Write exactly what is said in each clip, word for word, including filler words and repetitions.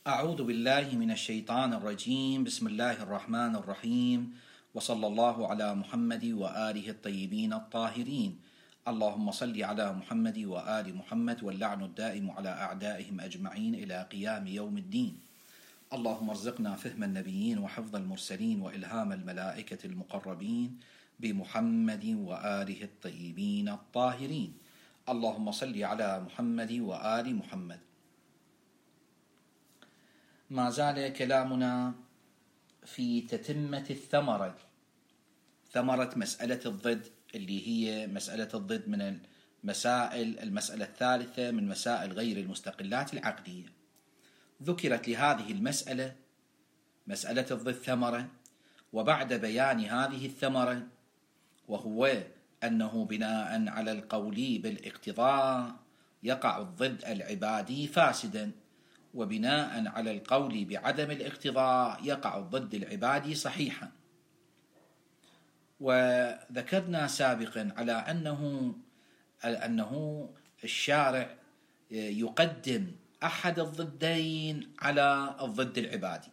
أعوذ بالله من الشيطان الرجيم. بسم الله الرحمن الرحيم، وصلى الله على محمد وآله الطيبين الطاهرين. اللهم صل على محمد وآل محمد، واللعن الدائم على أعدائهم أجمعين إلى قيام يوم الدين. اللهم ارزقنا فهم النبيين وحفظ المرسلين وإلهام الملائكة المقربين بمحمد وآله الطيبين الطاهرين. اللهم صل على محمد وآل محمد. ما زال كلامنا في تتمة الثمرة، ثمرة مسألة الضد، اللي هي مسألة الضد من المسائل المسألة الثالثة من مسائل غير المستقلات العقدية. ذكرت لهذه المسألة مسألة الضد ثمرة، وبعد بيان هذه الثمرة وهو أنه بناء على القول بالاقتضاء يقع الضد العبادي فاسدا، وبناء على القول بعدم الاقتضاء يقع الضد العبادي صحيحا. وذكرنا سابقا على أنه أنه الشارع يقدم أحد الضدين على الضد العبادي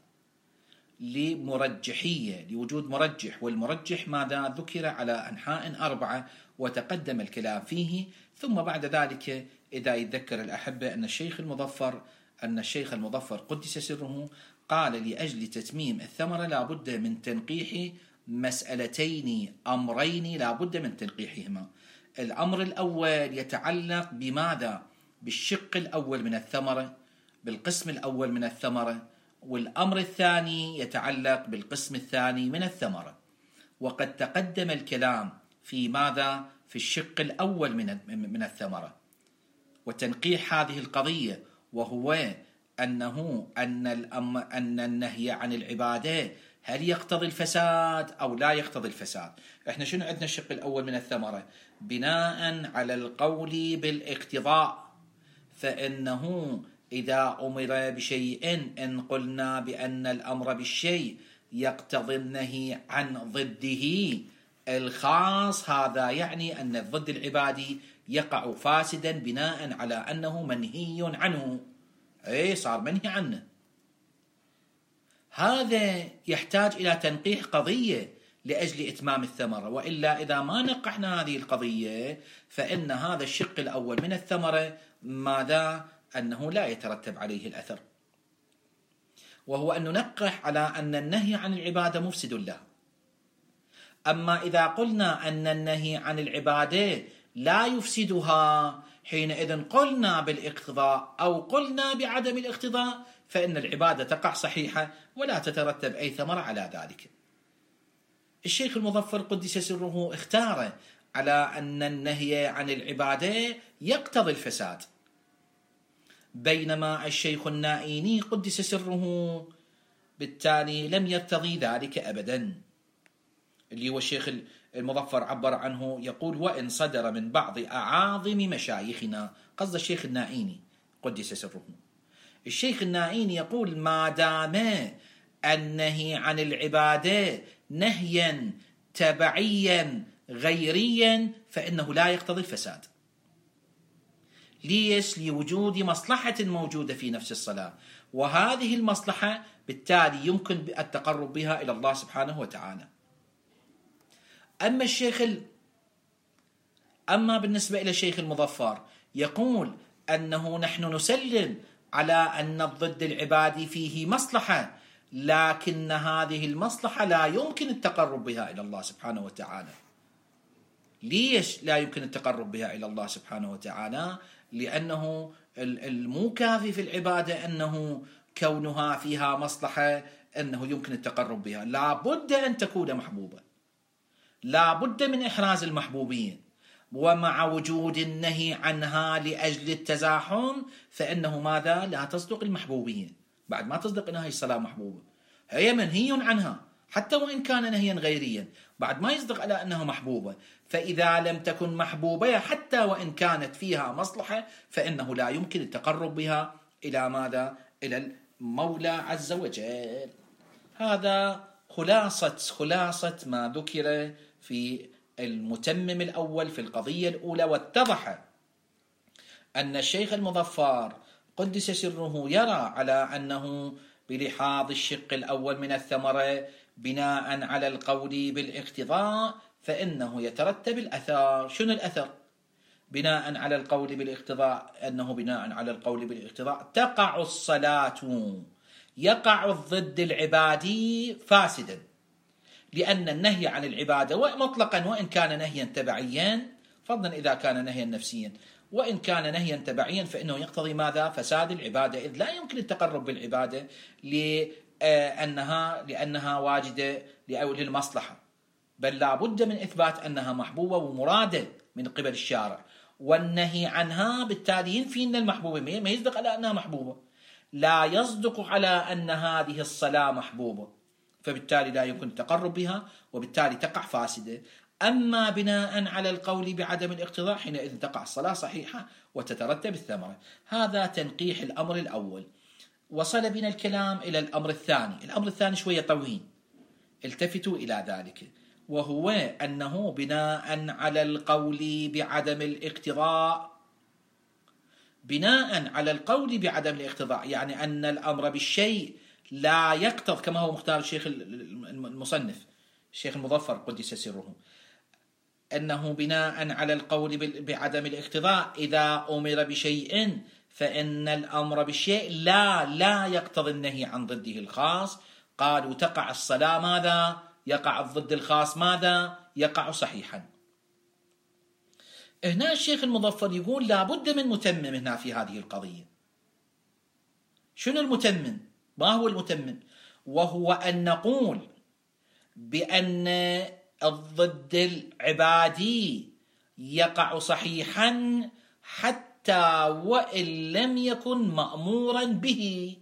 لمرجحية، لوجود مرجح، والمرجح ماذا ذكر على أنحاء أربعة وتقدم الكلام فيه. ثم بعد ذلك إذا يتذكر الأحبة أن الشيخ المظفر أن الشيخ المظفر قدس سره قال لأجل تتميم الثمرة لا بد من تنقيح مسألتين، أمرين لا بد من تنقيحهما. الأمر الأول يتعلق بماذا؟ بالشق الأول من الثمرة، بالقسم الأول من الثمرة، والأمر الثاني يتعلق بالقسم الثاني من الثمرة. وقد تقدم الكلام في ماذا؟ في الشق الأول من من الثمرة وتنقيح هذه القضية، وهو أنه أن الأم أن النهي عن العبادة هل يقتضي الفساد أو لا يقتضي الفساد. إحنا شنو عندنا الشق الأول من الثمرة؟ بناء على القول بالاقتضاء، فإنه إذا أمر بشيء إن قلنا بأن الأمر بالشيء يقتضي النهي عن ضده الخاص، هذا يعني أن الضد العبادي يقع فاسدا بناء على أنه منهي عنه، أي صار منهي عنه. هذا يحتاج إلى تنقيح قضية لأجل إتمام الثمرة، وإلا إذا ما نقحنا هذه القضية فإن هذا الشق الأول من الثمرة ماذا؟ أنه لا يترتب عليه الأثر، وهو أن ننقح على أن النهي عن العبادة مفسد له. أما إذا قلنا أن النهي عن العبادة لا يفسدها، حينئذ قلنا بالاقتضاء أو قلنا بعدم الاقتضاء فإن العبادة تقع صحيحة ولا تترتب أي ثمرة على ذلك. الشيخ المظفر قدس سره اختار على أن النهي عن العبادة يقتضي الفساد، بينما الشيخ النائيني قدس سره بالتالي لم يقتضي ذلك أبدا. اللي هو الشيخ المظفر عبر عنه يقول: وإن صدر من بعض أعاظم مشايخنا، قصد الشيخ النائيني قدس سره. الشيخ النائيني يقول: ما دام النهي عن العبادة نهيا تبعيا غيريا فإنه لا يقتضي الفساد. ليش؟ لوجود مصلحة موجودة في نفس الصلاة، وهذه المصلحة بالتالي يمكن التقرب بها إلى الله سبحانه وتعالى. أما الشيخ ال... أما بالنسبة إلى الشيخ المظفر يقول أنه نحن نسلم على أن الضد العبادي فيه مصلحة، لكن هذه المصلحة لا يمكن التقرب بها إلى الله سبحانه وتعالى. ليش لا يمكن التقرب بها إلى الله سبحانه وتعالى؟ لأنه المو كافي في العبادة أنه كونها فيها مصلحة أنه يمكن التقرب بها، لا بد أن تكون محبوبة، لا بد من إحراز المحبوبين، ومع وجود النهي عنها لأجل التزاحم فإنه ماذا؟ لا تصدق المحبوبين. بعد ما تصدق أنها الصلاة محبوبة، هي منهي عنها حتى وإن كان نهيا غيريا، بعد ما يصدق على أنها محبوبة. فإذا لم تكن محبوبة حتى وإن كانت فيها مصلحة فإنه لا يمكن التقرب بها إلى ماذا؟ إلى المولى عز وجل. هذا خلاصة خلاصة ما ذكر في المتمم الأول في القضية الأولى. واتضح أن الشيخ المظفر قدس سره يرى على أنه بلحاظ الشق الأول من الثمرة بناء على القول بالاقتضاء فإنه يترتب الأثر. شنو الأثر؟ بناء على القول بالاقتضاء، أنه بناء على القول بالاقتضاء تقع الصلاة، يقع الضد العبادي فاسدا، لأن النهي عن العبادة مطلقا وإن كان نهيا تبعيا، فضلا إذا كان نهيا نفسيا، وإن كان نهيا تبعيا فإنه يقتضي ماذا؟ فساد العبادة، إذ لا يمكن التقرب بالعبادة لأنها لأنها واجدة للمصلحة، بل لا بد من إثبات أنها محبوبة ومرادة من قبل الشارع، والنهي عنها بالتالي ينفي أن المحبوبة، ما يصدق على أنها محبوبة، لا يصدق على أن هذه الصلاة محبوبة، فبالتالي لا يمكن التقرب بها، وبالتالي تقع فاسدة. أما بناء على القول بعدم الاقتضاء حينئذ تقع الصلاة صحيحة وتترتب الثمرة. هذا تنقيح الأمر الأول. وصل بنا الكلام إلى الأمر الثاني. الأمر الثاني شوية طويل، التفتوا إلى ذلك، وهو أنه بناء على القول بعدم الاقتضاء، بناء على القول بعدم الاقتضاء يعني أن الأمر بالشيء لا يقتض، كما هو مختار الشيخ المصنف الشيخ المظفر قدس سره، أنه بناء على القول بعدم الاقتضاء إذا أمر بشيء فإن الأمر بالشيء لا لا يقتضي النهي عن ضده الخاص. قالوا تقع الصلاة ماذا؟ يقع الضد الخاص ماذا؟ يقع صحيحا. هنا الشيخ المظفر يقول لا بد من متمم هنا في هذه القضية. شنو المتمم؟ ما هو المتمم؟ وهو أن نقول بأن الضد العبادي يقع صحيحا حتى وإن لم يكن مأمورا به.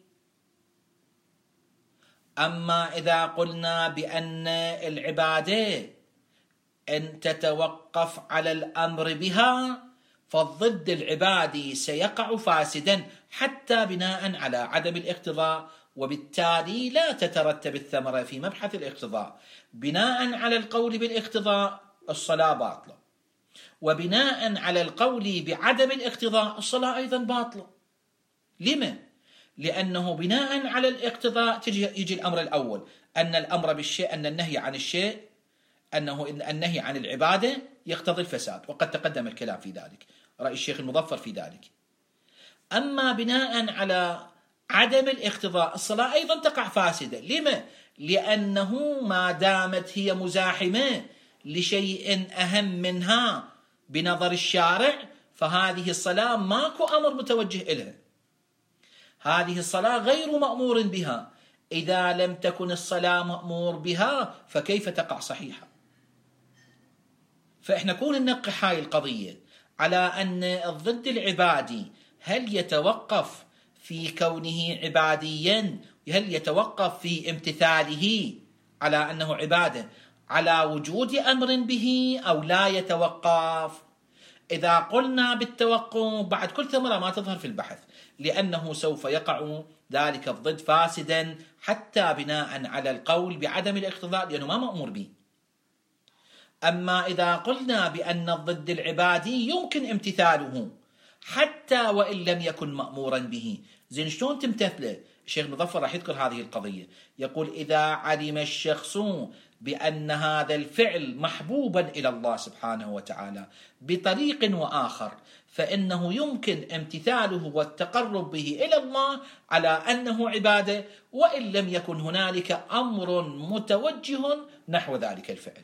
أما إذا قلنا بأن العبادة أن تتوقف على الأمر بها فالضد العبادي سيقع فاسدا حتى بناء على عدم الاقتضاء، وبالتالي لا تترتب الثمرة في مبحث الاقتضاء. بناء على القول بالاقتضاء الصلاة باطلة، وبناء على القول بعدم الاقتضاء الصلاة أيضا باطلة. لما؟ لأنه بناء على الاقتضاء تجي يجي الأمر الأول، أن الأمر بالشيء، أن النهي عن الشيء، أنه النهي عن العبادة يقتضي الفساد، وقد تقدم الكلام في ذلك، رأي الشيخ المظفر في ذلك. أما بناء على عدم الاقتضاء الصلاة أيضا تقع فاسدة. لما؟ لأنه ما دامت هي مزاحمة لشيء أهم منها بنظر الشارع فهذه الصلاة ماكو أمر متوجه إليها، هذه الصلاة غير مأمور بها. إذا لم تكن الصلاة مأمور بها فكيف تقع صحيحة؟ فإحنا كون ننقح هاي القضية على أن الضد العبادي هل يتوقف في كونه عباديا، هل يتوقف في امتثاله على أنه عبادة على وجود أمر به أو لا يتوقف. إذا قلنا بالتوقف بعد كل ثمرة ما تظهر في البحث، لأنه سوف يقع ذلك الضد فاسدا حتى بناء على القول بعدم الاقتضاء لأنه ما مأمور به. أما إذا قلنا بأن الضد العبادي يمكن امتثاله حتى وإن لم يكن مأمورا به، زين شلون تمتثله؟ الشيخ مظفر راح يذكر هذه القضية، يقول إذا علم الشخص بأن هذا الفعل محبوبا إلى الله سبحانه وتعالى بطريق وآخر فإنه يمكن امتثاله والتقرب به إلى الله على أنه عبادة وإن لم يكن هنالك أمر متوجه نحو ذلك الفعل.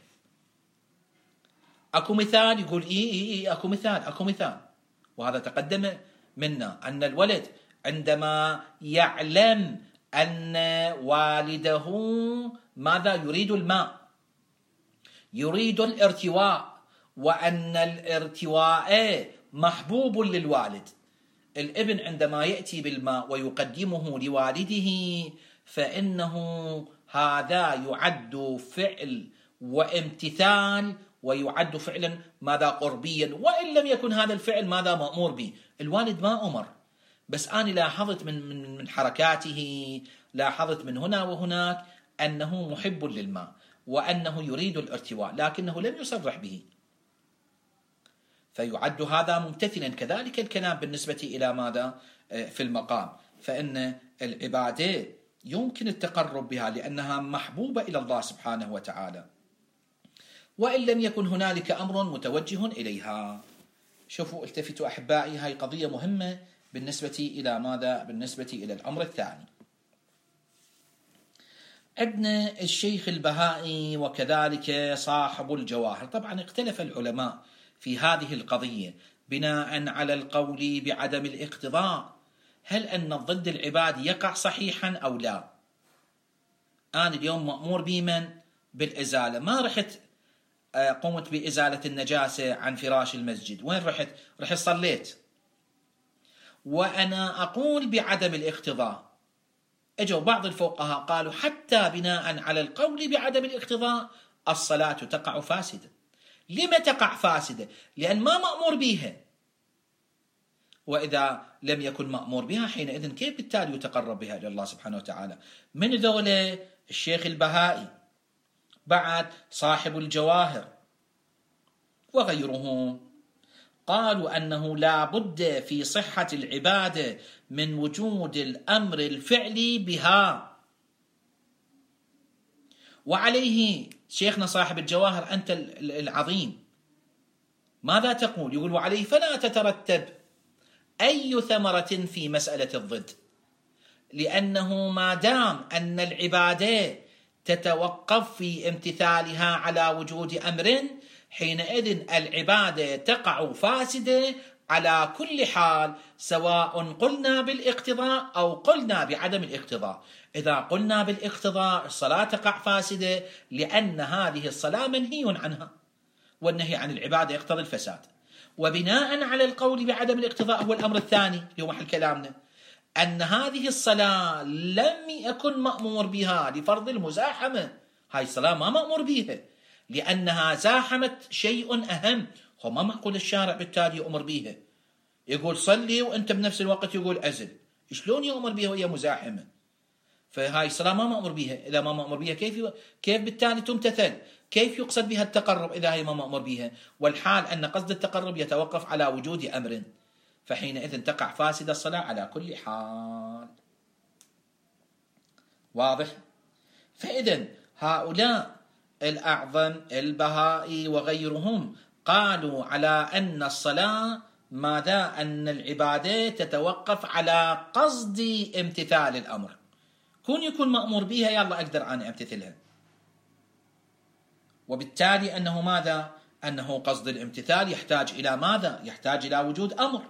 أكو مثال يقول إيه إيه إيه أكو مثال أكو مثال وهذا تقدم منا، أن الولد عندما يعلم أن والده ماذا يريد الماء، يريد الارتواء، وأن الارتواء محبوب للوالد، الابن عندما يأتي بالماء ويقدمه لوالده فإنه هذا يعد فعل وامتثال ويعد فعلا ماذا قربيا، وإن لم يكن هذا الفعل ماذا مأمور به. الوالد ما أمر، بس أنا لاحظت من, من, من حركاته، لاحظت من هنا وهناك أنه محب للماء وأنه يريد الارتواء لكنه لم يصرح به، فيعد هذا ممتثلا. كذلك الكلام بالنسبة إلى ماذا؟ في المقام، فإن العبادة يمكن التقرب بها لأنها محبوبة إلى الله سبحانه وتعالى، وإن لم يكن هنالك أمر متوجه إليها. شوفوا التفتوا أحبائي، هاي قضية مهمة بالنسبة إلى ماذا؟ بالنسبة إلى الأمر الثاني. عندنا الشيخ البهائي وكذلك صاحب الجواهر. طبعا اختلف العلماء في هذه القضية بناء على القول بعدم الاقتضاء، هل أن ضد العباد يقع صحيحا أو لا؟ أنا اليوم مأمور بمن؟ بالإزالة، ما رحت قمت بإزالة النجاسة عن فراش المسجد، وين رحت؟ رحت صليت، وأنا أقول بعدم الاقتضاء. اجوا بعض الفقهاء قالوا حتى بناء على القول بعدم الاقتضاء الصلاة تقع فاسدة. لما تقع فاسدة؟ لأن ما مأمور بها، وإذا لم يكن مأمور بها حينئذ كيف بالتالي يتقرب بها إلى الله سبحانه وتعالى؟ من ذولا الشيخ البهائي، بعد صاحب الجواهر وغيره، قالوا أنه لا بد في صحة العبادة من وجود الأمر الفعلي بها. وعليه شيخنا صاحب الجواهر أنت العظيم ماذا تقول؟ يقول وعليه فلا تترتب أي ثمرة في مسألة الضد، لأنه ما دام أن العبادة تتوقف في امتثالها على وجود أمر، حينئذ العبادة تقع فاسدة على كل حال، سواء قلنا بالاقتضاء أو قلنا بعدم الاقتضاء. إذا قلنا بالاقتضاء الصلاة تقع فاسدة لأن هذه الصلاة منهي عنها، والنهي عن العبادة يقتضي الفساد. وبناء على القول بعدم الاقتضاء هو الأمر الثاني اللي هو محل كلامنا، أن هذه الصلاة لم يكن مأمور بها لفرض المزاحمة. هاي الصلاة ما مأمور بها لأنها زاحمت شيء أهم، هو ما معقول الشارع بالتالي يأمر بها، يقول صلي وأنت بنفس الوقت يقول أزل، شلون يأمر بها وهي مزاحمة؟ فهاي الصلاة ما مأمور بها. إذا ما مأمور بها كيف كيف بالتالي تمتثل؟ كيف يقصد بها التقرب إذا هي ما مأمور بها؟ والحال أن قصد التقرب يتوقف على وجود أمر، فحينئذ تقع فاسدة الصلاة على كل حال. واضح؟ فإذا هؤلاء الأعظم البهائي وغيرهم قالوا على أن الصلاة ماذا؟ أن العبادة تتوقف على قصد امتثال الأمر، كون يكون مأمور بها يلا أقدر أن أمتثلها، وبالتالي أنه ماذا؟ أنه قصد الامتثال يحتاج إلى ماذا؟ يحتاج إلى وجود أمر.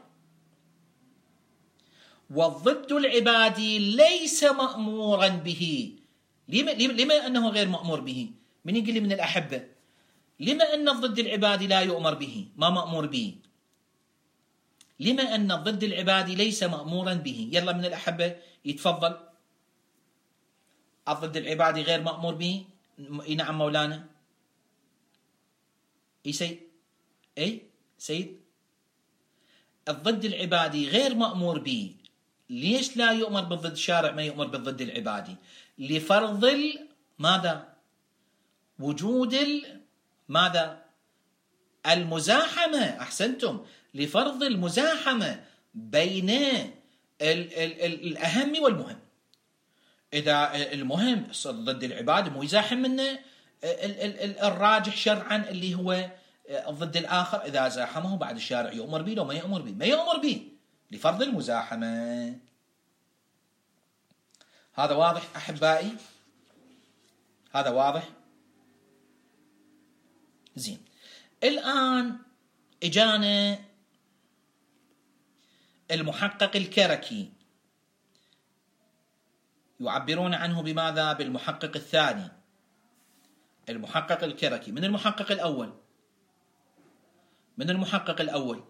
والضد العبادي ليس مأمورا به. لما, لما أنه غير مأمور به؟ من يقول لي من الأحبة لما أن الضد العبادي لا يؤمر به ما مأمور به؟ لما أن الضد العبادي ليس مأمورا به؟ يلا من الأحبة يتفضل. الضد العبادي غير مأمور به؟ نعم مولانا. اي سيد؟ اي سيد؟ الضد العبادي غير مأمور به، ليش لا يؤمر بالضد؟ الشارع ما يؤمر بالضد العبادي لفرض ماذا؟ وجود ماذا؟ المزاحمة. أحسنتم، لفرض المزاحمة بين ال ال ال الأهم والمهم. إذا المهم ضد العبادة مو يزاحم منه الراجح شرعا اللي هو الضد الآخر، إذا زاحمه بعد الشارع يؤمر به لو ما يؤمر به؟ ما يؤمر به لفرض المزاحمة. هذا واضح أحبائي؟ هذا واضح؟ زين. الآن إجانا المحقق الكركي، يعبرون عنه بماذا؟ بالمحقق الثاني. المحقق الكركي من المحقق الأول، من المحقق الأول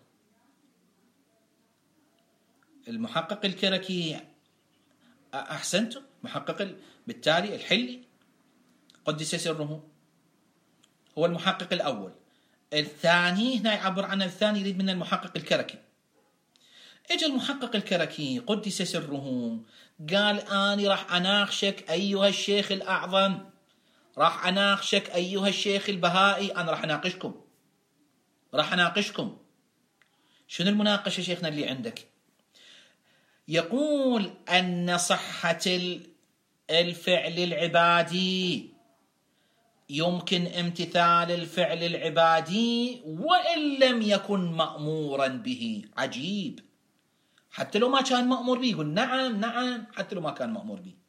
المحقق الكركي. أحسنتم، محقق بالتالي الحلي قدس سره هو المحقق الأول. الثاني هنا يعبر عن الثاني يريد من المحقق الكركي. اجى المحقق الكركي قدس سره قال أنا راح أناقشك أيها الشيخ الأعظم، راح أناقشك أيها الشيخ البهائي، أنا راح أناقشكم راح أناقشكم شنو المناقشة شيخنا اللي عندك؟ يقول أن صحة الفعل العبادي يمكن امتثال الفعل العبادي وإن لم يكن مأمورا به. عجيب، حتى لو ما كان مأمور به. يقول نعم نعم حتى لو ما كان مأمور به،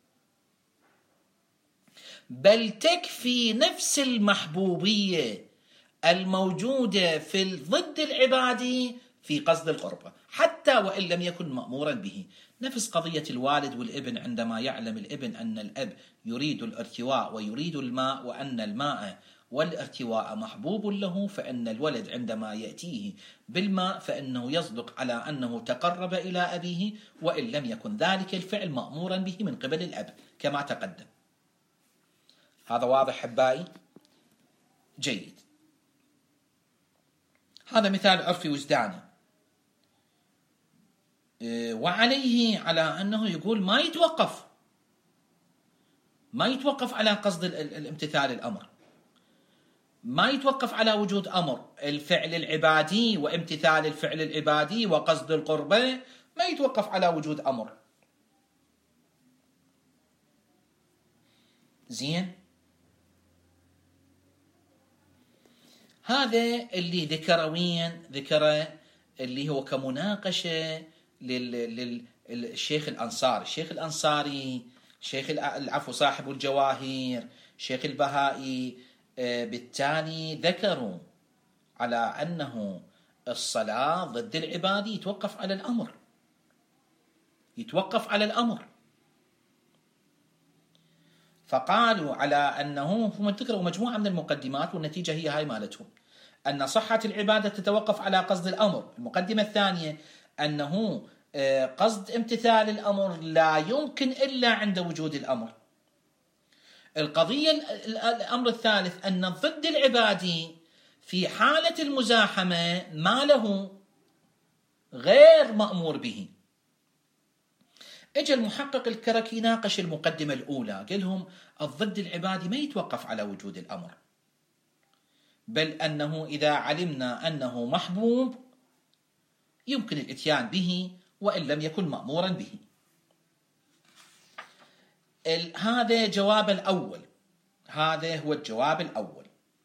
بل تكفي نفس المحبوبية الموجودة في الضد العبادي في قصد القربة حتى وإن لم يكن مأمورا به. نفس قضية الوالد والابن، عندما يعلم الابن أن الأب يريد الارتواء ويريد الماء وأن الماء والارتواء محبوب له، فإن الولد عندما يأتيه بالماء فإنه يصدق على أنه تقرب إلى أبيه وإن لم يكن ذلك الفعل مأمورا به من قبل الأب كما تقدم. هذا واضح حبائي؟ جيد. هذا مثال عرفي وجداني، وعليه على أنه يقول ما يتوقف ما يتوقف على قصد الامتثال الأمر، ما يتوقف على وجود أمر الفعل العبادي وامتثال الفعل العبادي وقصد القربة، ما يتوقف على وجود أمر. زين، هذا اللي ذكره وين؟ ذكره اللي هو كمناقشة للشيخ الأنصاري. الشيخ الأنصاري شيخ العفو صاحب الجواهر شيخ البهائي، بالتالي ذكروا على أنه الصلاة ضد العبادة يتوقف على الأمر، يتوقف على الأمر. فقالوا على أنه هم ذكروا مجموعة من المقدمات، والنتيجة هي هاي مالتهم، أن صحة العبادة تتوقف على قصد الأمر. المقدمة الثانية أنه قصد امتثال الأمر لا يمكن إلا عند وجود الأمر. القضية الأمر الثالث أن ضد العبادي في حالة المزاحمة ما له غير مأمور به. اجى المحقق الكركي ناقش المقدمة الأولى، قال لهم الضد العبادي ما يتوقف على وجود الأمر، بل أنه إذا علمنا أنه محبوب يمكن الاتيان به وإن لم يكن مأمورا به. هذا جواب الأول، هذا هو الجواب الأول.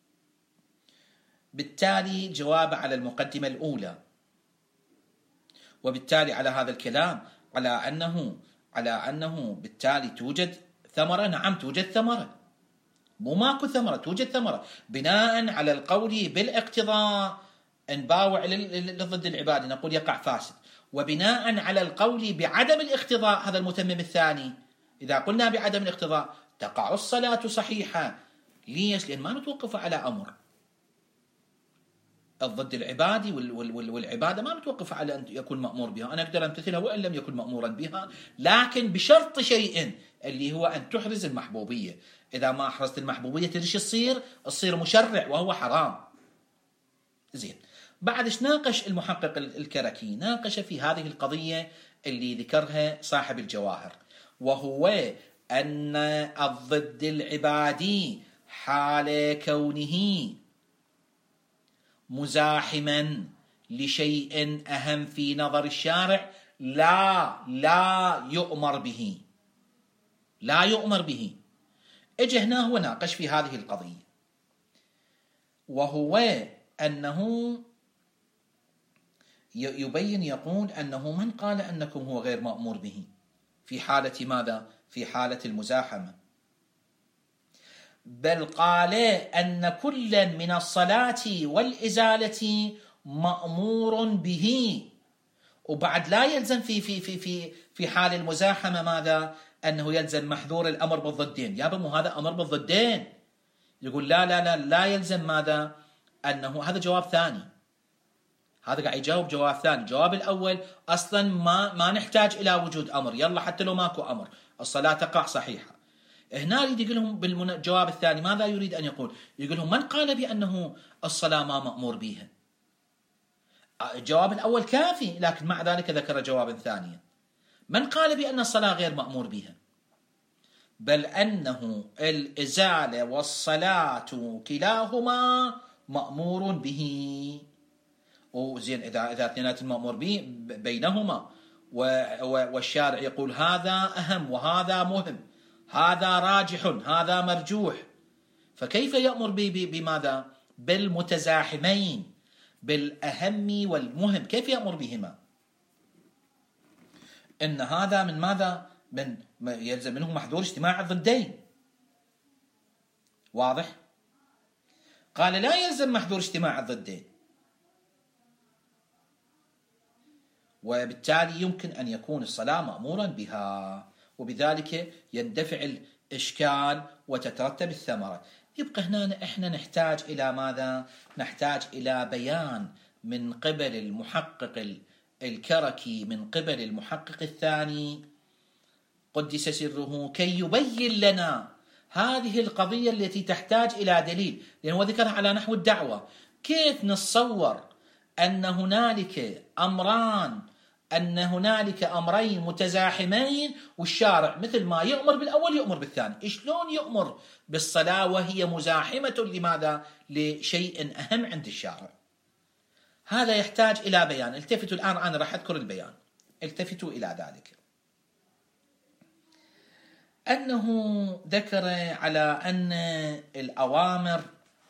بالتالي جواب على المقدمة الأولى، وبالتالي على هذا الكلام على أنه على أنه بالتالي توجد ثمرة. نعم توجد ثمرة، مو ماكو ثمرة، توجد ثمرة بناء على القول بالاقتضاء نباوع لضد العبادة نقول يقع فاسد، وبناء على القول بعدم الاقتضاء هذا المتمم الثاني، إذا قلنا بعدم الاقتضاء تقع الصلاة صحيحة. ليش؟ لأن ما متوقفة على أمر. الضد العبادي والعبادة ما متوقفة على أن يكون مأمور بها، أنا أقدر أمتثلها وإن لم يكن مأمورا بها، لكن بشرط شيء اللي هو أن تحرز المحبوبية. إذا ما أحرزت المحبوبية تدري تصير؟ تصير مشرع وهو حرام. زين، بعد ايش ناقش المحقق الكركي؟ ناقش في هذه القضية اللي ذكرها صاحب الجواهر، وهو أن الضد العبادي حال كونه مزاحما لشيء أهم في نظر الشارع لا لا يؤمر به، لا يؤمر به. اجى هنا هو ناقش في هذه القضية، وهو أنه يبين يقول أنه من قال أنكم هو غير مأمور به في حالة ماذا؟ في حالة المزاحمة، بل قال أن كلا من الصلاة والإزالة مأمور به. وبعد لا يلزم في في في في في حال المزاحمة ماذا؟ أنه يلزم محذور الأمر بالضدين. يا بمو هذا أمر بالضدين. يقول لا لا لا لا يلزم ماذا؟ أنه هذا جواب ثاني، هذا قاعد يجاوب جواب ثاني. الجواب الأول أصلا ما ما نحتاج إلى وجود أمر، يلا حتى لو ماكو أمر الصلاة تقع صحيحة. هنا يريد يقول لهم بالجواب الثاني ماذا يريد أن يقول؟ يقول لهم من قال بأنه الصلاة ما مأمور بها؟ الجواب الأول كافي، لكن مع ذلك ذكر جوابا ثانيا. من قال بأن الصلاة غير مأمور بها؟ بل أنه الإزالة والصلاة كلاهما مأمور به. وزين إذا إذا اثنينات مأمور به بينهما، والشارع يقول هذا أهم وهذا مهم، هذا راجح هذا مرجوح، فكيف يأمر بماذا؟ بالمتزاحمين، بالأهم والمهم، كيف يأمر بهما؟ إن هذا من ماذا؟ من يلزم منه محذور اجتماع الضدين. واضح؟ قال لا يلزم محذور اجتماع الضدين، وبالتالي يمكن أن يكون الصلاة مأمورا بها، وبذلك يندفع الإشكال وتترتب الثمرة. يبقى هنا إحنا نحتاج إلى ماذا؟ نحتاج إلى بيان من قبل المحقق الكركي، من قبل المحقق الثاني قدس سره، كي يبين لنا هذه القضية التي تحتاج إلى دليل، لأنه ذكرها على نحو الدعوة. كيف نتصور أن هنالك أمران، أن هنالك أمرين متزاحمين والشارع مثل ما يأمر بالأول يأمر بالثاني؟ شلون يأمر بالصلاة وهي مزاحمة لماذا؟ لشيء أهم عند الشارع. هذا يحتاج إلى بيان. التفتوا الآن، أنا راح أذكر البيان، التفتوا إلى ذلك. أنه ذكر على أن الأوامر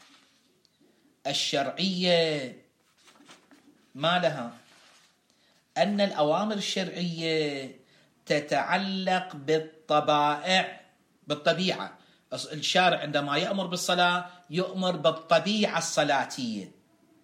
الشرعية ما لها، أن الأوامر الشرعية تتعلق بالطبائع، بالطبيعة. الشارع عندما يأمر بالصلاة يؤمر بالطبيعة الصلاتية،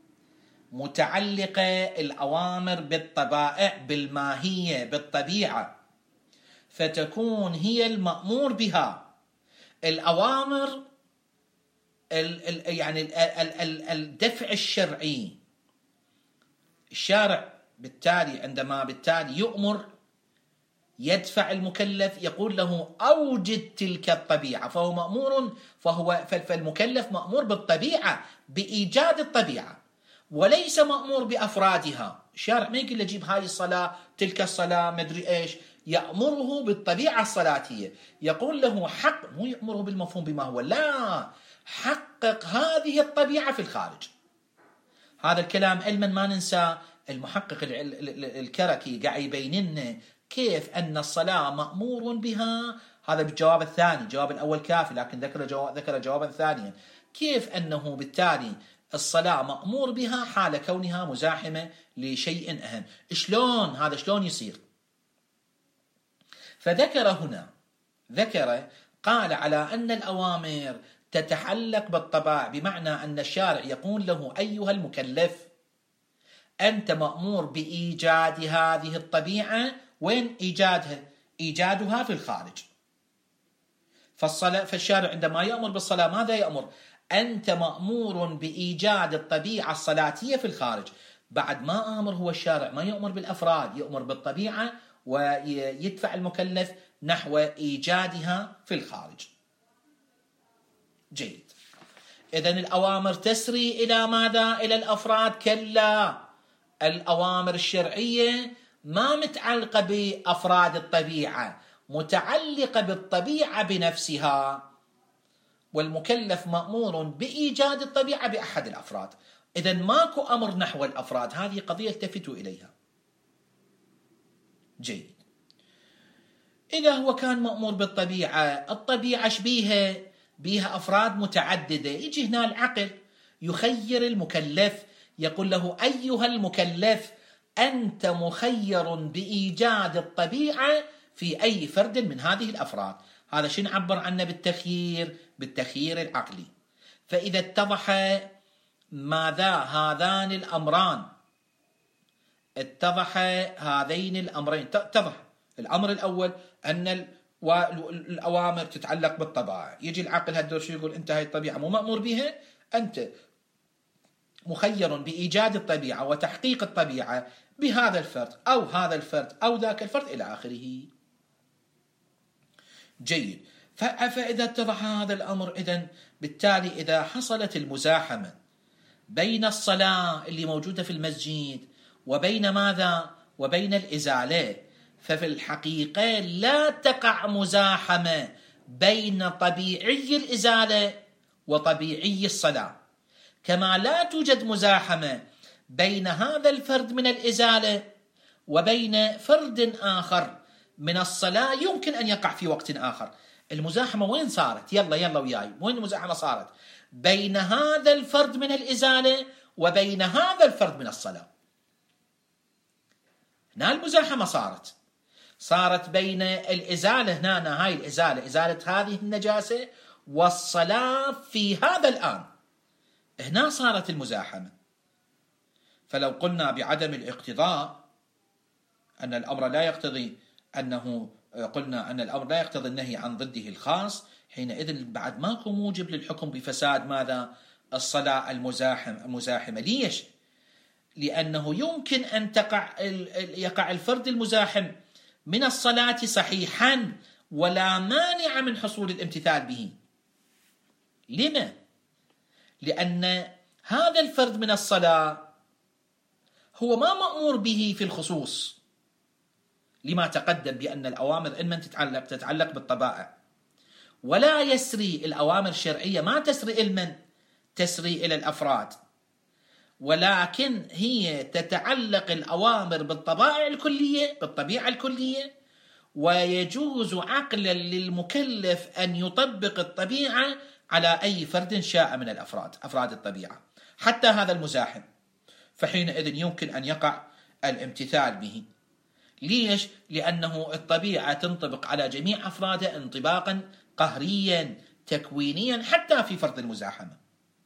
متعلقة الأوامر بالطبائع، بالماهية، بالطبيعة، فتكون هي المأمور بها. الأوامر ال ال يعني ال ال ال الدفع الشرعي، الشارع بالتالي عندما بالتالي يؤمر يدفع المكلف، يقول له أوجد تلك الطبيعة، فهو مأمور، فهو فالمكلف مأمور بالطبيعة، بإيجاد الطبيعة، وليس مأمور بأفرادها. الشارع ما يقول له جيب هاي الصلاة تلك الصلاة مدري إيش، يأمره بالطبيعة الصلاتية، يقول له حق، مو يأمره بالمفهوم بما هو، لا، حقق هذه الطبيعة في الخارج. هذا الكلام علما ما ننسى المحقق الكركي قاعد يبين لنا كيف أن الصلاة مأمور بها. هذا بالجواب الثاني، الجواب الأول كافي لكن ذكر جواب ذكر جوابا ثانيا، كيف أنه بالتالي الصلاة مأمور بها حال كونها مزاحمة لشيء أهم. شلون هذا؟ شلون يصير؟ فذكر هنا، ذكر قال على أن الأوامر تتعلق بالطبائع، بمعنى أن الشارع يقول له أيها المكلف أنت مأمور بإيجاد هذه الطبيعة. وين إيجادها؟ إيجادها في الخارج. فالصلاة، فالشارع عندما يأمر بالصلاة ماذا يأمر؟ أنت مأمور بإيجاد الطبيعة الصلاتية في الخارج. بعد ما أمر هو الشارع، ما يأمر بالأفراد، يأمر بالطبيعة ويدفع المكلف نحو إيجادها في الخارج. جيد. إذن الأوامر تسري إلى ماذا؟ إلى الأفراد؟ كلا، الأوامر الشرعية ما متعلقة بأفراد الطبيعة، متعلقة بالطبيعة بنفسها، والمكلف مأمور بإيجاد الطبيعة بأحد الأفراد. إذن ماكو أمر نحو الأفراد، هذه قضية التفتوا إليها. جيد. إذا هو كان مأمور بالطبيعة، الطبيعة شبيها بيها أفراد متعددة، يجي هنا العقل يخير المكلف، يقول له أيها المكلف أنت مخير بإيجاد الطبيعة في أي فرد من هذه الأفراد. هذا شو نعبر عنه بالتخيير؟ بالتخيير العقلي. فإذا اتضح ماذا هذان الأمران، اتضح هذين الأمرين، اتضح الأمر الأول أن الأوامر تتعلق بالطبائع، يجي العقل هالدور شو يقول؟ أنت هاي الطبيعة مو مأمور بها، أنت مخير بإيجاد الطبيعة وتحقيق الطبيعة بهذا الفرد أو هذا الفرد أو ذاك الفرد إلى آخره. جيد. فإذا اتضح هذا الأمر، إذن بالتالي إذا حصلت المزاحمة بين الصلاة اللي موجودة في المسجد وبين ماذا؟ وبين الإزالة، ففي الحقيقة لا تقع مزاحمة بين طبيعي الإزالة وطبيعي الصلاة، كما لا توجد مزاحمة بين هذا الفرد من الإزالة وبين فرد آخر من الصلاة يمكن أن يقع في وقت آخر. المزاحمة وين صارت؟ يلا يلا وياي، وين المزاحمة صارت؟ بين هذا الفرد من الإزالة وبين هذا الفرد من الصلاة. هنا المزاحمة صارت صارت بين الإزالة، هنا هاي الإزالة، إزالة هذه النجاسة، والصلاة في هذا الآن. هنا صارت المزاحمة. فلو قلنا بعدم الاقتضاء أن الأمر لا يقتضي أنه قلنا أن الأمر لا يقتضي النهي عن ضده الخاص، حينئذ بعد ماكو موجب للحكم بفساد ماذا؟ الصلاة المزاحم المزاحمة. ليش؟ لأنه يمكن أن تقع يقع الفرد المزاحم من الصلاة صحيحا ولا مانع من حصول الامتثال به. لما؟ لأن هذا الفرد من الصلاة هو ما مأمور به في الخصوص، لما تقدم بأن الأوامر إنما تتعلق تتعلق بالطبائع، ولا يسري الأوامر الشرعية ما تسري إلمن تسري إلى الأفراد، ولكن هي تتعلق الأوامر بالطبائع الكلية بالطبيعة الكلية، ويجوز عقلا للمكلف أن يطبق الطبيعة على أي فرد شاء من الأفراد أفراد الطبيعة، حتى هذا المزاحم، فحينئذ يمكن أن يقع الامتثال به. ليش؟ لأنه الطبيعة تنطبق على جميع أفرادها انطباقا قهريا تكوينيا حتى في فرد المزاحمة.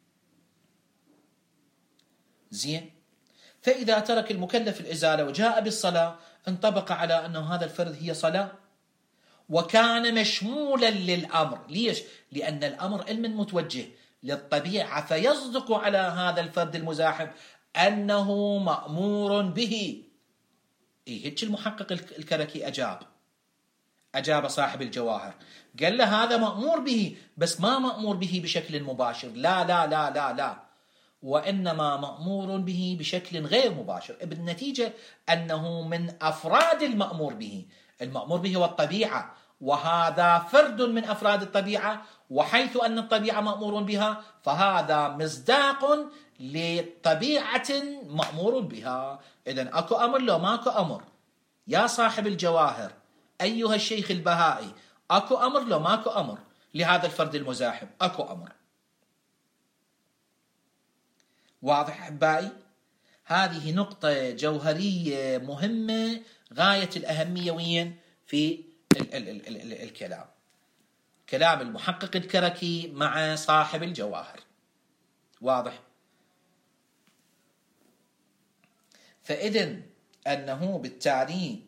زين؟ فإذا ترك المكلف الإزالة وجاء بالصلاة انطبق على أنه هذا الفرد هي صلاة، وكان مشمولا للأمر. ليش؟ لأن الأمر علم متوجه للطبيعة، فيصدق على هذا الفرد المزاحم أنه مأمور به. إيه هيك المحقق الكركي أجاب أجاب صاحب الجواهر، قال له هذا مأمور به، بس ما مأمور به بشكل مباشر، لا لا لا لا لا، وإنما مأمور به بشكل غير مباشر، بالنتيجة أنه من أفراد المأمور به. المأمور به هو الطبيعة، وهذا فرد من أفراد الطبيعة، وحيث أن الطبيعة مأمور بها فهذا مصداق لطبيعة مأمور بها. إذن أكو أمر لو ماكو أمر؟ يا صاحب الجواهر أيها الشيخ البهائي، أكو أمر لو ماكو أمر لهذا الفرد المزاحم؟ أكو أمر. واضح أحبائي؟ هذه نقطة جوهرية مهمة غاية الأهمية وين في ال ال ال ال ال الكلام كلام المحقق الكركي مع صاحب الجواهر. واضح؟ فإذن أنه بالتالي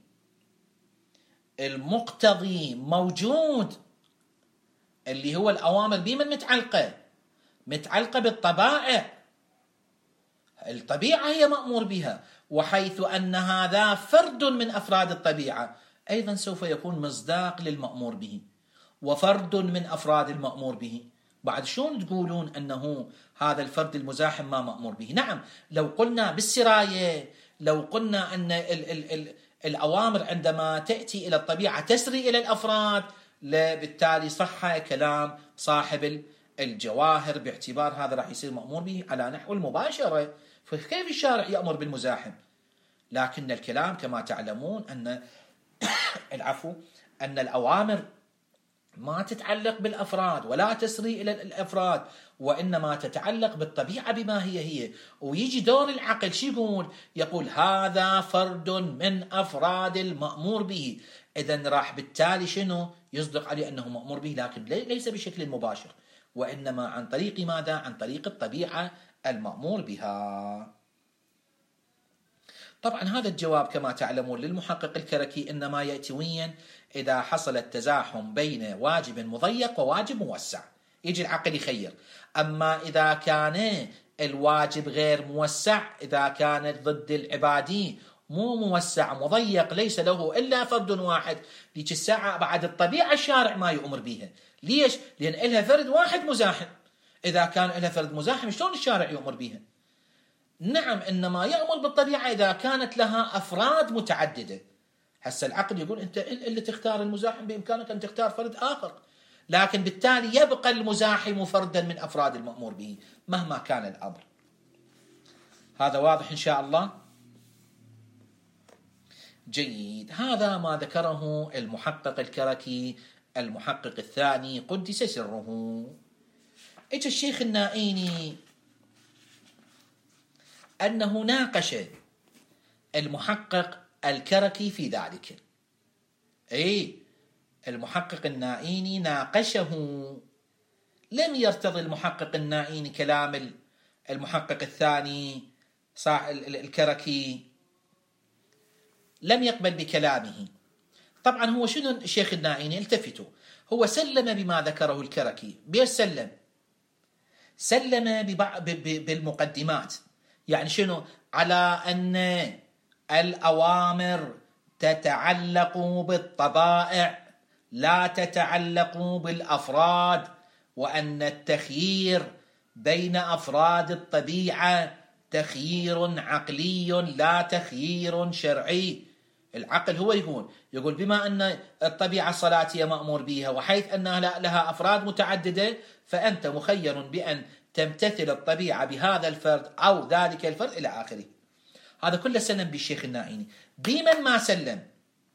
المقتضي موجود، اللي هو الأوامر بمن متعلقة متعلقة بالطبائع. الطبيعة هي مأمور بها، وحيث أن هذا فرد من أفراد الطبيعة أيضا سوف يكون مصداق للمأمور به وفرد من أفراد المأمور به. بعد شلون تقولون أنه هذا الفرد المزاحم ما مأمور به؟ نعم، لو قلنا بالسراية، لو قلنا أن ال ال ال الأوامر عندما تأتي إلى الطبيعة تسري إلى الأفراد، بالتالي صح كلام صاحب الجواهر باعتبار هذا راح يصير مأمور به على نحو المباشرة، فكيف الشارع يأمر بالمزاحم؟ لكن الكلام كما تعلمون أن العفو أن الأوامر ما تتعلق بالأفراد ولا تسري إلى الأفراد، وإنما تتعلق بالطبيعة بما هي هي. ويجي دور العقل شو يقول؟ يقول هذا فرد من أفراد المأمور به، إذن راح بالتالي شنو يصدق عليه أنه مأمور به، لكن ليس بشكل مباشر، وإنما عن طريق ماذا؟ عن طريق الطبيعة المأمور بها. طبعا هذا الجواب كما تعلمون للمحقق الكركي إنما يأتي وين؟ إذا حصل التزاحم بين واجب مضيق وواجب موسع، يجي العقل يخير. أما إذا كان الواجب غير موسع، إذا كانت ضد العبادي مو موسع مضيق ليس له إلا فرد واحد، ذيك الساعة بعد الطبيعة الشارع ما يؤمر بها. ليش؟ لأن إلها فرد واحد مزاحم. إذا كان إلها فرد مزاحم شلون الشارع يؤمر بها؟ نعم، إنما يأمر بالطبيعة إذا كانت لها أفراد متعددة. هسه العقل يقول أنت اللي تختار المزاحم بإمكانك أن تختار فرد آخر، لكن بالتالي يبقى المزاحم فردا من أفراد المأمور به مهما كان الأمر. هذا واضح إن شاء الله؟ جيد. هذا ما ذكره المحقق الكركي المحقق الثاني قدس سره. اجى الشيخ النائيني أنه ناقش المحقق الكركي في ذلك. أي المحقق النائيني ناقشه، لم يرتضي المحقق النائيني كلام المحقق الثاني الكركي، لم يقبل بكلامه. طبعا هو شنو الشيخ النائيني؟ التفتوا، هو سلم بما ذكره الكركي. بيش سلم؟ سلم بالمقدمات. يعني شنو؟ على أن الأوامر تتعلق بالطبائع لا تتعلق بالأفراد، وأن التخيير بين أفراد الطبيعة تخيير عقلي لا تخيير شرعي. العقل هو يقول يقول بما أن الطبيعة الصلاتية مأمور بها، وحيث أنها لها أفراد متعددة، فأنت مخير بأن تمتثل الطبيعة بهذا الفرد أو ذلك الفرد إلى آخره. هذا كله سلم بالشيخ النائيني. بمن ما سلم؟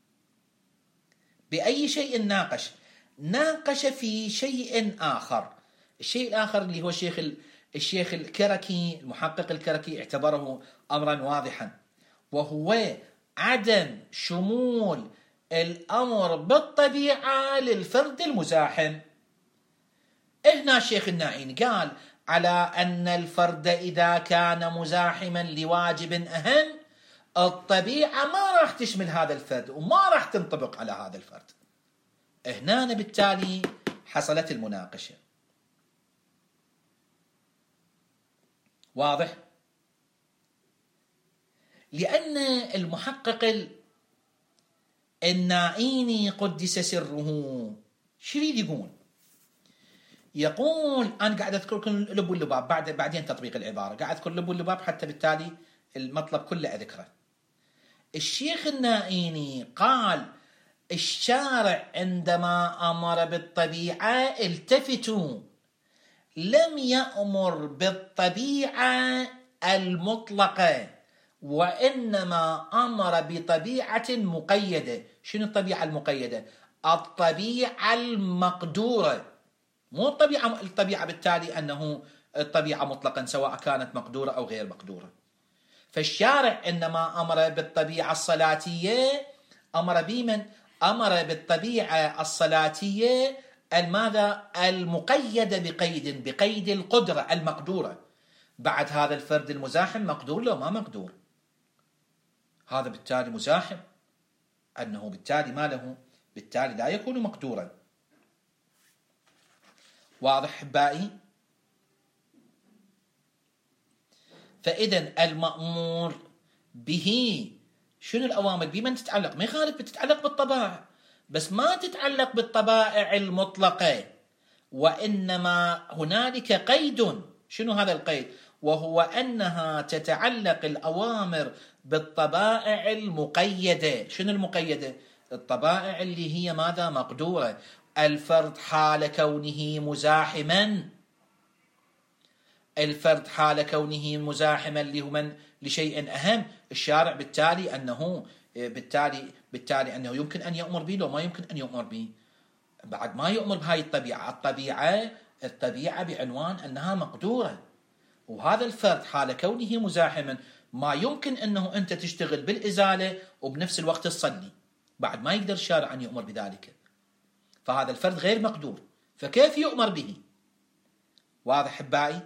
بأي شيء ناقش؟ ناقش في شيء آخر. الشيء الآخر اللي هو الشيخ الشيخ الكركي المحقق الكركي اعتبره أمرا واضحا، وهو عدم شمول الأمر بالطبيعة للفرد المزاحم. هنا الشيخ النائيني قال على أن الفرد إذا كان مزاحما لواجب أهم، الطبيعة ما راح تشمل هذا الفرد وما راح تنطبق على هذا الفرد. هنا بالتالي حصلت المناقشة. واضح؟ لأن المحقق النائيني قدس سره شو يريد يقول؟ يقول أنا قاعد أذكر لكم لب واللباب، بعد بعدين تطبيق العبارة، قاعد أذكر لب واللباب حتى بالتالي المطلب كله أذكره. الشيخ النائيني قال الشارع عندما أمر بالطبيعة، التفتوا، لم يأمر بالطبيعة المطلقة، وإنما أمر بطبيعة مقيدة. شنو الطبيعة المقيدة؟ الطبيعة المقدورة، مو الطبيعة الطبيعة بالتالي أنه الطبيعة مطلقا سواء كانت مقدورة أو غير مقدورة. فالشارع إنما أمر بالطبيعة الصلاتية، أمر بمن؟ أمر بالطبيعة الصلاتية الماذا؟ المقيدة بقيد، بقيد القدرة المقدورة. بعد هذا الفرد المزاحم مقدور له ما مقدور، هذا بالتالي مزاحم، أنه بالتالي ما له، بالتالي لا يكون مقدورا. واضح أحبائي؟ فإذا المأمور به شنو الأوامر؟ بمن تتعلق؟ ما يخالف بتتعلق بالطبائع، بس ما تتعلق بالطبائع المطلقة، وإنما هنالك قيد. شنو هذا القيد؟ وهو أنها تتعلق الأوامر بالطبائع المقيدة. شنو المقيدة؟ الطبائع اللي هي ماذا؟ مقدورة. الفرد حال كونه مزاحما، الفرد حال كونه مزاحما لمن؟ لشيء أهم. الشارع بالتالي أنه بالتالي بالتالي أنه يمكن أن يأمر به، لو ما يمكن أن يأمر به، بعد ما يأمر بهاي الطبيعة. الطبيعة الطبيعة بعنوان أنها مقدورة، وهذا الفرد حال كونه مزاحما ما يمكن أنه أنت تشتغل بالإزالة وبنفس الوقت تصلي، بعد ما يقدر الشارع أن يؤمر بذلك، فهذا الفرد غير مقدور، فكيف يؤمر به؟ واضح أحبائي؟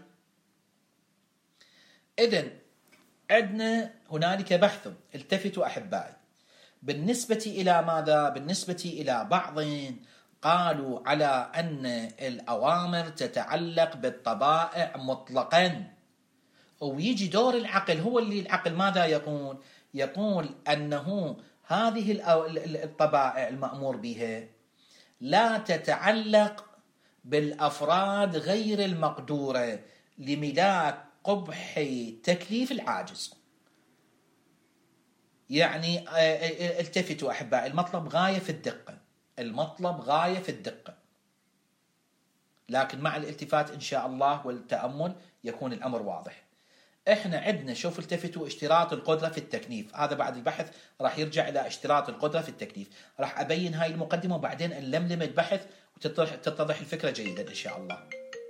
إذن عندنا هنالك بحث. التفتوا أحبائي، بالنسبة إلى ماذا؟ بالنسبة إلى بعض قالوا على أن الأوامر تتعلق بالطبائع مطلقا، ويجي دور العقل. هو اللي العقل ماذا يقول؟ يقول أنه هذه الطبائع المأمور بها لا تتعلق بالأفراد غير المقدورة لملاك قبح تكليف العاجز. يعني التفتوا أحبائي، المطلب غاية في الدقة، المطلب غاية في الدقة، لكن مع الالتفات إن شاء الله والتأمل يكون الأمر واضح. احنا عندنا، شوف التفتوا، اشتراط القدرة في التكليف. هذا بعد البحث راح يرجع الى اشتراط القدرة في التكليف. راح ابين هاي المقدمة وبعدين نلملم البحث وتتضح الفكرة جيدا ان شاء الله.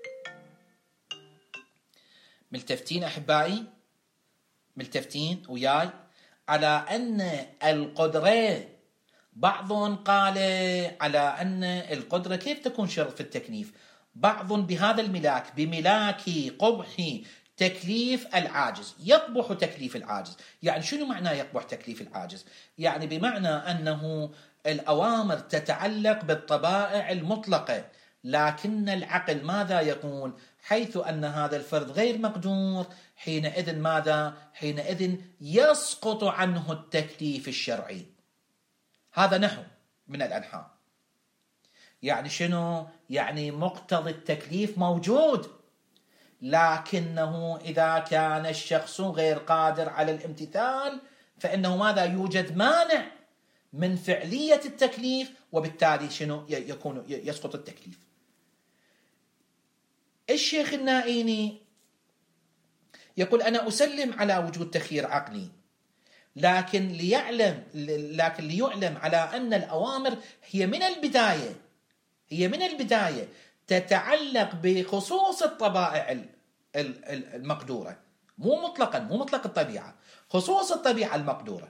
ملتفتين احبائي؟ ملتفتين وياي على ان القدرة، بعض قال على ان القدرة كيف تكون شرط في التكليف؟ بعض بهذا الملاك، بملاك قبح تكليف العاجز. يقبح تكليف العاجز، يعني شنو معنى يقبح تكليف العاجز؟ يعني بمعنى أنه الأوامر تتعلق بالطبائع المطلقة، لكن العقل ماذا يقول؟ حيث أن هذا الفرد غير مقدور، حينئذ ماذا؟ حينئذ يسقط عنه التكليف الشرعي. هذا نحو من الأنحاء. يعني شنو؟ يعني مقتضى التكليف موجود، لكنه إذا كان الشخص غير قادر على الامتثال فإنه ماذا؟ يوجد مانع من فعلية التكليف، وبالتالي شنو؟ يكون يسقط التكليف. الشيخ النائيني يقول أنا أسلم على وجود تخيير عقلي، لكن ليعلم لكن ليعلم على أن الأوامر هي من البداية هي من البداية تتعلق بخصوص الطبائع المقدورة، مو مطلقا، مو مطلق الطبيعة، خصوص الطبيعة المقدورة.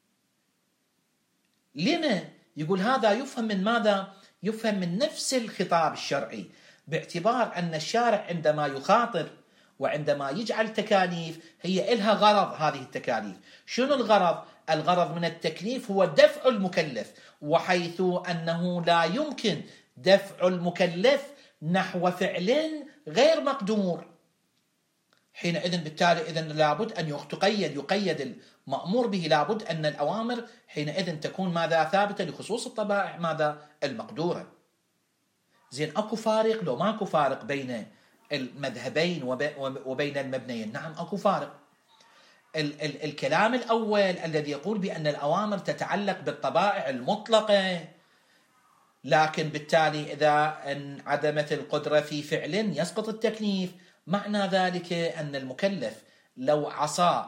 لما؟ يقول هذا يفهم من ماذا؟ يفهم من نفس الخطاب الشرعي، باعتبار أن الشارع عندما يخاطر وعندما يجعل تكاليف هي إلها غرض. هذه التكاليف شنو الغرض؟ الغرض من التكليف هو دفع المكلف، وحيث أنه لا يمكن دفع المكلف نحو فعل غير مقدور، حينئذ بالتالي إذن لابد أن يقيد يقيد المأمور به، لابد أن الأوامر حينئذ تكون ماذا؟ ثابتة لخصوص الطبائع ماذا؟ المقدورة. زين، أكو فارق لو ماكو فارق بين المذهبين وبين المبنيين؟ نعم أكو فارق. ال- ال- الكلام الأول الذي يقول بأن الأوامر تتعلق بالطبائع المطلقة، لكن بالتالي إذا انعدمت القدرة في فعل يسقط التكليف، معنى ذلك أن المكلف لو عصى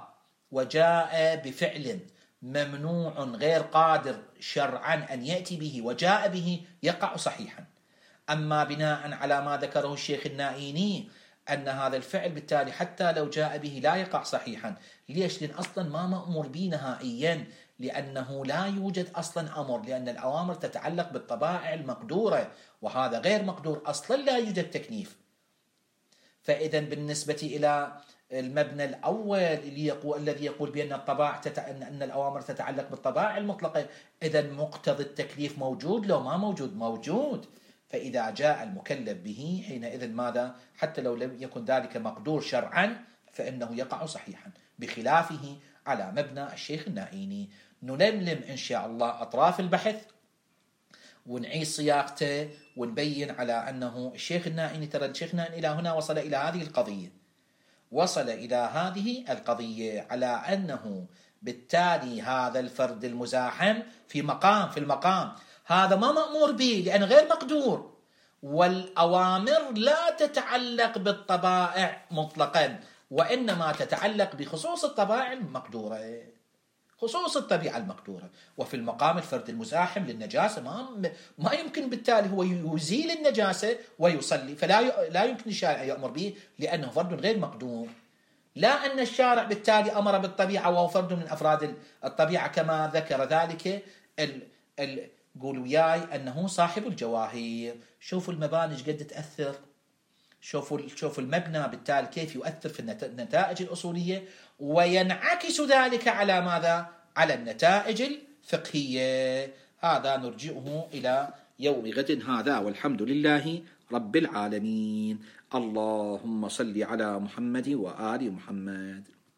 وجاء بفعل ممنوع غير قادر شرعا أن يأتي به وجاء به يقع صحيحا. أما بناء على ما ذكره الشيخ النائيني أن هذا الفعل بالتالي حتى لو جاء به لا يقع صحيحا. ليش؟ لأن أصلا ما مأمور به نهائيا، لأنه لا يوجد أصلا أمر، لأن الأوامر تتعلق بالطبائع المقدورة، وهذا غير مقدور أصلا لا يوجد تكليف. فإذا بالنسبة إلى المبنى الأول اللي يقول الذي يقول بأن الطبائع تتع... أن الأوامر تتعلق بالطبائع المطلقة، إذا مقتضى التكليف موجود لو ما موجود؟ موجود. فإذا جاء المكلف به حينئذ ماذا؟ حتى لو لم يكن ذلك مقدور شرعا فإنه يقع صحيحا، بخلافه على مبنى الشيخ النائيني. نلملم إن شاء الله أطراف البحث ونعيد صياغته ونبين على أنه الشيخ النائيني، ترى الشيخ النائيني إلى هنا وصل إلى هذه القضية، وصل إلى هذه القضية على أنه بالتالي هذا الفرد المزاحم في مقام في المقام هذا ما مأمور به لأنه غير مقدور، والأوامر لا تتعلق بالطبائع مطلقا، وإنما تتعلق بخصوص الطبائع المقدورة، خصوص الطبيعة المقدورة. وفي المقام الفرد المزاحم للنجاسة ما ما يمكن بالتالي هو يزيل النجاسة ويصلي، فلا لا يمكن الشارع يأمر به لأنه فرد غير مقدور. لا أن الشارع بالتالي أمر بالطبيعة وهو فرد من أفراد الطبيعة كما ذكر ذلك ال ال قولوا وياي أنه صاحب الجواهر. شوفوا المباني قد تأثر، شوفوا شوفوا المبنى بالتالي كيف يؤثر في النتائج الأصولية، وينعكس ذلك على ماذا؟ على النتائج الفقهية. هذا نرجئه إلى يوم غد هذا، والحمد لله رب العالمين. اللهم صل على محمد وآل محمد.